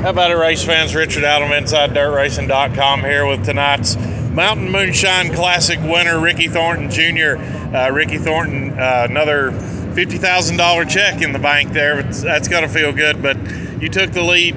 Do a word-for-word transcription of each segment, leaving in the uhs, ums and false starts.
How about it, race fans? Richard Adam, Inside Dirt Racing dot com, here with tonight's Mountain Moonshine Classic winner, Ricky Thornton Junior Uh, Ricky Thornton, uh, another fifty thousand dollars check in the bank there. That's got to feel good, but you took the lead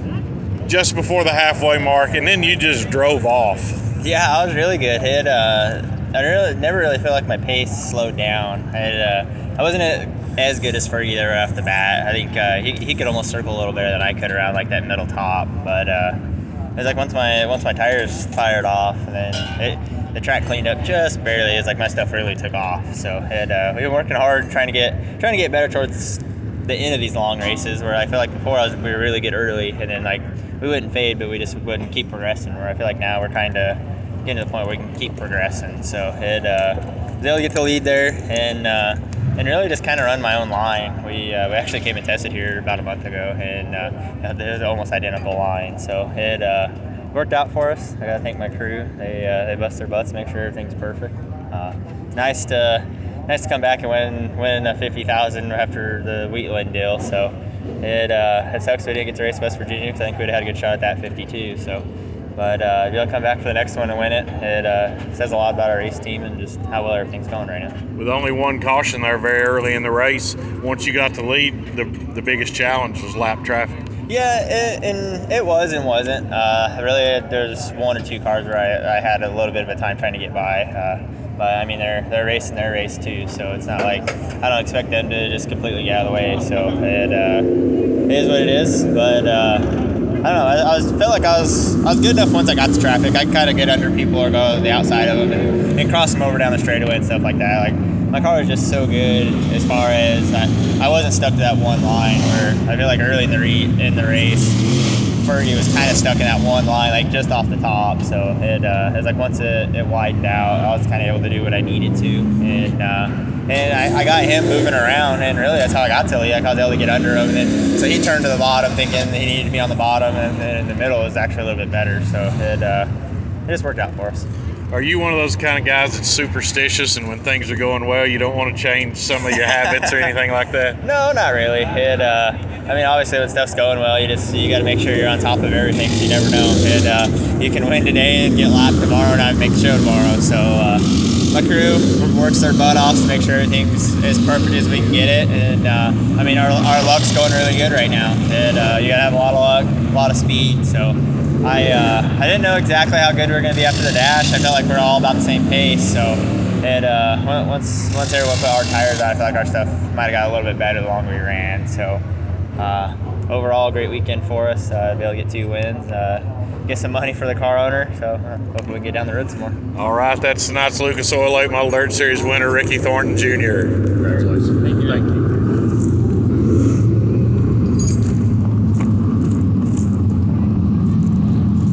just before the halfway mark, and then you just drove off. Yeah, I was really good. It, uh, I really, never really felt like my pace slowed down. I, had, uh, I wasn't as good as Fergie there off the bat. I think uh, he, he could almost circle a little better than I could around like that middle top. But uh, it was like once my once my tires fired off, and then it, the track cleaned up just barely. It was like my stuff really took off. So it, uh, we've been working hard trying to get trying to get better towards the end of these long races, where I feel like before I was, we were really good early, and then like we wouldn't fade, but we just wouldn't keep progressing. Where I feel like now we're kind of getting to the point where we can keep progressing. So it uh, was able to get the lead there, and uh, and really just kind of run my own line. We uh, we actually came and tested here about a month ago, and uh, it was almost identical line. So it uh, worked out for us. I gotta thank my crew. They uh, they bust their butts to make sure everything's perfect. Uh, nice to nice to come back and win win a fifty thousand after the Wheatland deal. So it uh, it sucks we didn't get to race West Virginia, because I think we'd have had a good shot at that fifty-two. So. But uh, if you'll come back for the next one and win it, it uh, says a lot about our race team and just how well everything's going right now. With only one caution there very early in the race, once you got the lead, the, the biggest challenge was lap traffic. Yeah, it, and it was and wasn't. Uh, really, there's one or two cars where I, I had a little bit of a time trying to get by. Uh, but, I mean, they're they're racing their race, too, so it's not like I don't expect them to just completely get out of the way. So it, uh, it is what it is, but... Uh, I don't know. I, I was felt like I was I was good enough once I got to traffic. I kind of get under people or go to the outside of them and, and cross them over down the straightaway and stuff like that. Like my car was just so good as far as I, I wasn't stuck to that one line where I feel like early in the re, in the race, Fergie was kind of stuck in that one line, like just off the top. So it, uh, it was like once it, it widened out, I was kind of able to do what I needed to, and. Uh, And I, I got him moving around, and really that's how I got to Lee. I was able to get under him, and then, so he turned to the bottom thinking he needed me on the bottom, and then in the middle was actually a little bit better. So it, uh, it just worked out for us. Are you one of those kind of guys that's superstitious, and when things are going well, you don't want to change some of your habits or anything like that? No, not really. It, uh, I mean, obviously when stuff's going well, you just you got to make sure you're on top of everything, because you never know. And uh, you can win today and get lapped tomorrow and not make the show tomorrow. So uh, my crew works their butt off to make sure everything's as perfect as we can get it. And uh, I mean, our, our luck's going really good right now. And uh, you got to have a lot of luck, a lot of speed. So I uh, I didn't know exactly how good we were going to be after the dash. I felt like we we're all about the same pace. So it, uh, once once everyone put hard tires on, I felt like our stuff might have got a little bit better the longer we ran. So uh, overall, great weekend for us. Uh, be able to get two wins, uh, get some money for the car owner. So uh, hopefully we can get down the road some more. All right, that's tonight's Lucas Oil Late Model Dirt Series winner, Ricky Thornton Junior Congratulations. Thank you. Thank you.